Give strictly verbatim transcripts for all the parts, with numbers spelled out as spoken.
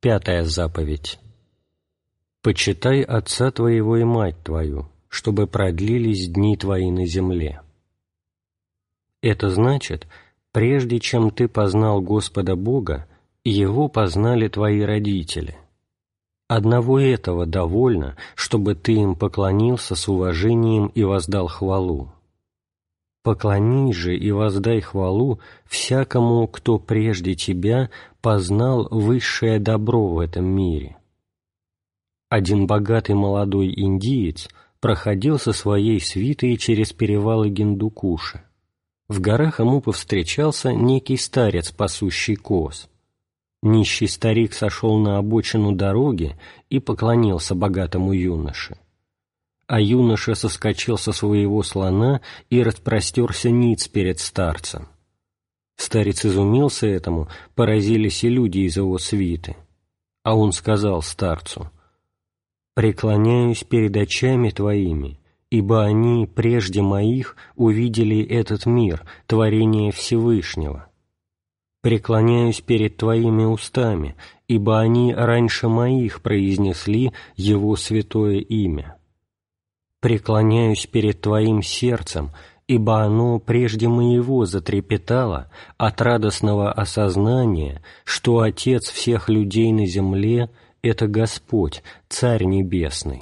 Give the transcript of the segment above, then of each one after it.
Пятая заповедь. «Почитай отца твоего и мать твою, чтобы продлились дни твои на земле». Это значит, прежде чем ты познал Господа Бога, Его познали твои родители. Одного этого довольно, чтобы ты им поклонился с уважением и воздал хвалу. Поклонись же и воздай хвалу всякому, кто прежде тебя познал высшее добро в этом мире. Один богатый молодой индиец проходил со своей свитой через перевалы Гиндукуша. В горах ему повстречался некий старец, пасущий коз. Нищий старик сошел на обочину дороги и поклонился богатому юноше. А юноша соскочил со своего слона и распростерся ниц перед старцем. Старец изумился этому, поразились и люди из его свиты. А он сказал старцу: «Преклоняюсь перед очами твоими, ибо они прежде моих увидели этот мир, творение Всевышнего. Преклоняюсь перед твоими устами, ибо они раньше моих произнесли его святое имя. Преклоняюсь перед твоим сердцем, ибо оно прежде моего затрепетало от радостного осознания, что Отец всех людей на земле — это Господь, Царь Небесный.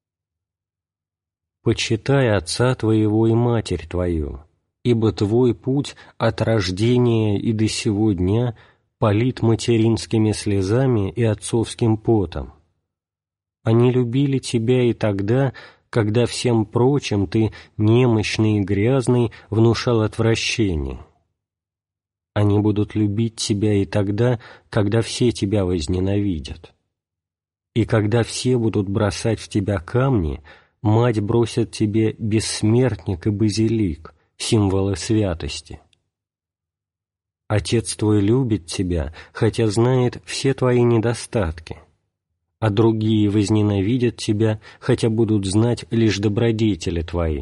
Почитай отца твоего и матерь твою, ибо твой путь от рождения и до сего дня полит материнскими слезами и отцовским потом. Они любили тебя и тогда, когда всем прочим ты, немощный и грязный, внушал отвращение. Они будут любить тебя и тогда, когда все тебя возненавидят. И когда все будут бросать в тебя камни, мать бросит тебе бессмертник и базилик, символы святости. Отец твой любит тебя, хотя знает все твои недостатки, а другие возненавидят тебя, хотя будут знать лишь добродетели твои.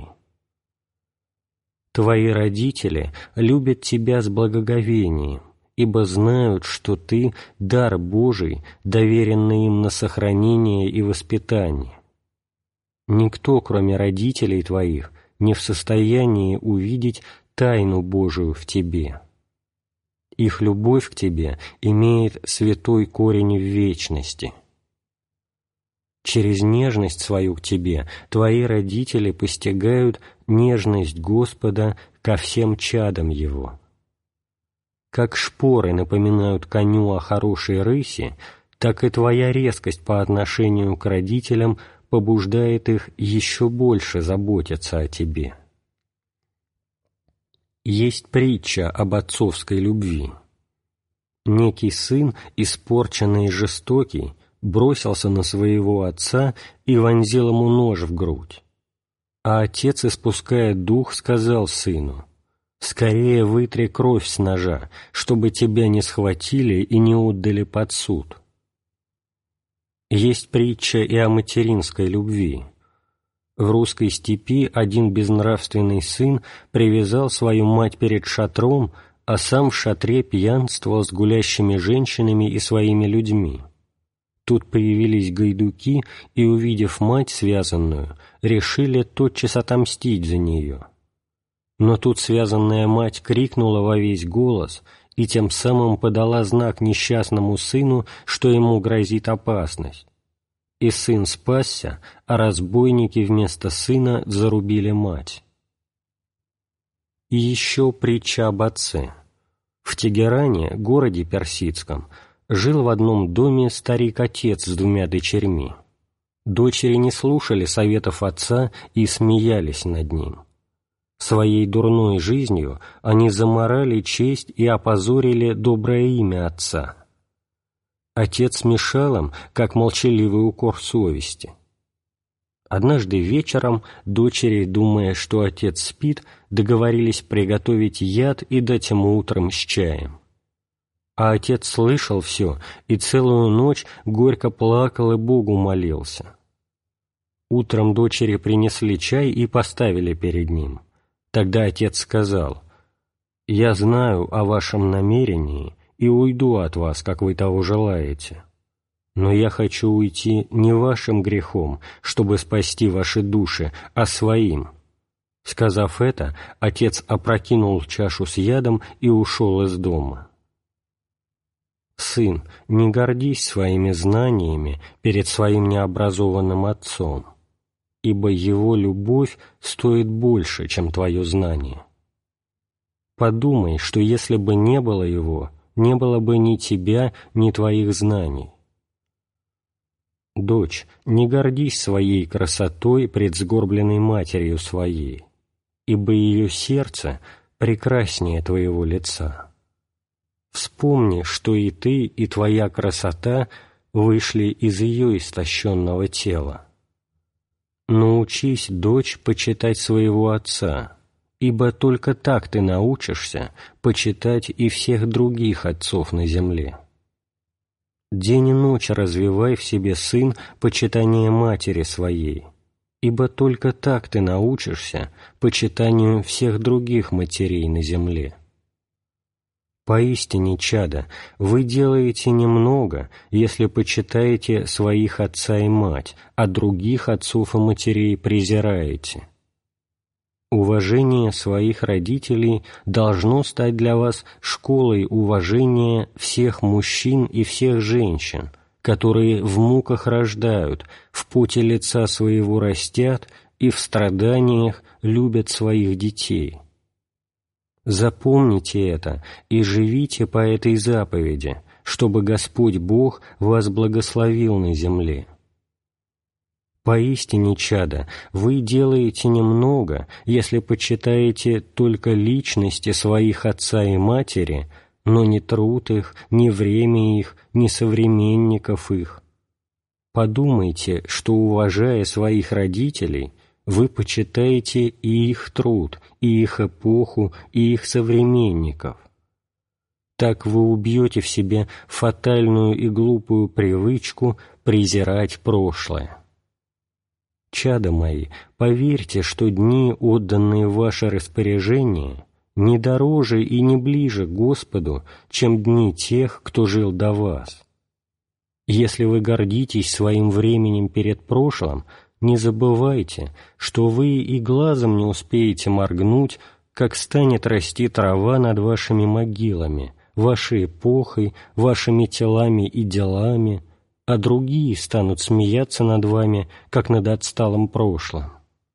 Твои родители любят тебя с благоговением, ибо знают, что ты — дар Божий, доверенный им на сохранение и воспитание. Никто, кроме родителей твоих, не в состоянии увидеть тайну Божию в тебе. Их любовь к тебе имеет святой корень в вечности. Через нежность свою к тебе твои родители постигают нежность Господа ко всем чадам Его. Как шпоры напоминают коню о хорошей рыси, так и твоя резкость по отношению к родителям побуждает их еще больше заботиться о тебе. Есть притча об отцовской любви. Некий сын, испорченный и жестокий, бросился на своего отца и вонзил ему нож в грудь. А отец, испуская дух, сказал сыну: «Скорее вытри кровь с ножа, чтобы тебя не схватили и не отдали под суд». Есть притча и о материнской любви. В русской степи один безнравственный сын привязал свою мать перед шатром, а сам в шатре пьянствовал с гулящими женщинами и своими людьми. Тут появились гайдуки и, увидев мать связанную, решили тотчас отомстить за нее. Но тут связанная мать крикнула во весь голос и тем самым подала знак несчастному сыну, что ему грозит опасность. И сын спасся, а разбойники вместо сына зарубили мать. И еще притча об отце. В Тегеране, городе персидском, жил в одном доме старик-отец с двумя дочерьми. Дочери не слушали советов отца и смеялись над ним. Своей дурной жизнью они заморали честь и опозорили доброе имя отца. Отец мешал им, как молчаливый укор совести. Однажды вечером дочери, думая, что отец спит, договорились приготовить яд и дать ему утром с чаем. А отец слышал все и целую ночь горько плакал и Богу молился. Утром дочери принесли чай и поставили перед ним. Тогда отец сказал: «Я знаю о вашем намерении и уйду от вас, как вы того желаете. но я хочу уйти не вашим грехом, чтобы спасти ваши души, а своим». Сказав это, отец опрокинул чашу с ядом и ушел из дома. «Сын, не гордись своими знаниями перед своим необразованным отцом, ибо его любовь стоит больше, чем твое знание. Подумай, что если бы не было его, не было бы ни тебя, ни твоих знаний. Дочь, не гордись своей красотой пред сгорбленной матерью своей, ибо ее сердце прекраснее твоего лица. Вспомни, что и ты, и твоя красота вышли из ее истощенного тела. Научись, дочь, почитать своего отца, ибо только так ты научишься почитать и всех других отцов на земле. День и ночь развивай в себе, сын, почитание матери своей, ибо только так ты научишься почитанию всех других матерей на земле. Поистине, чадо, вы делаете немного, если почитаете своих отца и мать, а других отцов и матерей презираете. Уважение своих родителей должно стать для вас школой уважения всех мужчин и всех женщин, которые в муках рождают, в поте лица своего растят и в страданиях любят своих детей. Запомните это и живите по этой заповеди, чтобы Господь Бог вас благословил на земле. Поистине, чадо, вы делаете немного, если почитаете только личности своих отца и матери, но не труд их, ни время их, ни современников их. Подумайте, что, уважая своих родителей, вы почитаете и их труд, и их эпоху, и их современников. Так вы убьете в себе фатальную и глупую привычку презирать прошлое. Чадо мои, поверьте, что дни, отданные в ваше распоряжение, не дороже и не ближе к Господу, чем дни тех, кто жил до вас. Если вы гордитесь своим временем перед прошлым, не забывайте, что вы и глазом не успеете моргнуть, как станет расти трава над вашими могилами, вашей эпохой, вашими телами и делами, а другие станут смеяться над вами, как над отсталым прошлым.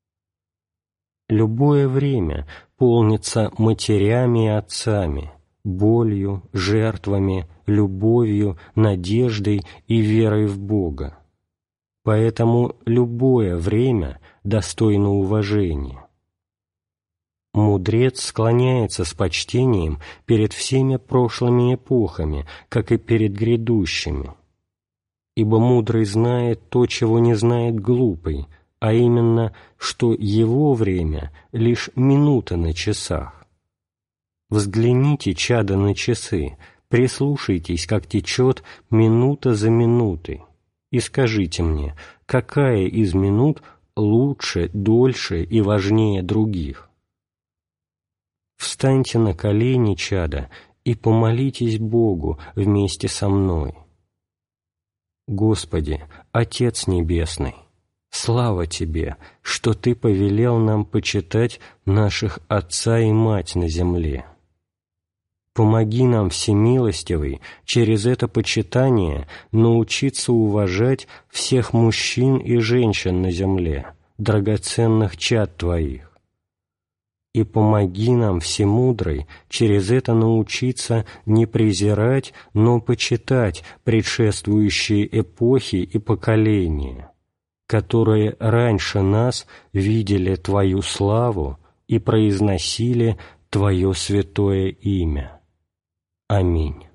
Любое время полнится матерями и отцами, болью, жертвами, любовью, надеждой и верой в Бога. Поэтому любое время достойно уважения. Мудрец склоняется с почтением перед всеми прошлыми эпохами, как и перед грядущими. Ибо мудрый знает то, чего не знает глупый, а именно, что его время — лишь минута на часах. Взгляните, чадо, на часы, прислушайтесь, как течет минута за минутой, и скажите мне, какая из минут лучше, дольше и важнее других. Встаньте на колени, чадо, и помолитесь Богу вместе со мной. Господи, Отец Небесный, слава Тебе, что Ты повелел нам почитать наших отца и мать на земле. Помоги нам, Всемилостивый, через это почитание научиться уважать всех мужчин и женщин на земле, драгоценных чад Твоих. И помоги нам, Всемудрый, через это научиться не презирать, но почитать предшествующие эпохи и поколения, которые раньше нас видели Твою славу и произносили Твое святое имя. Аминь.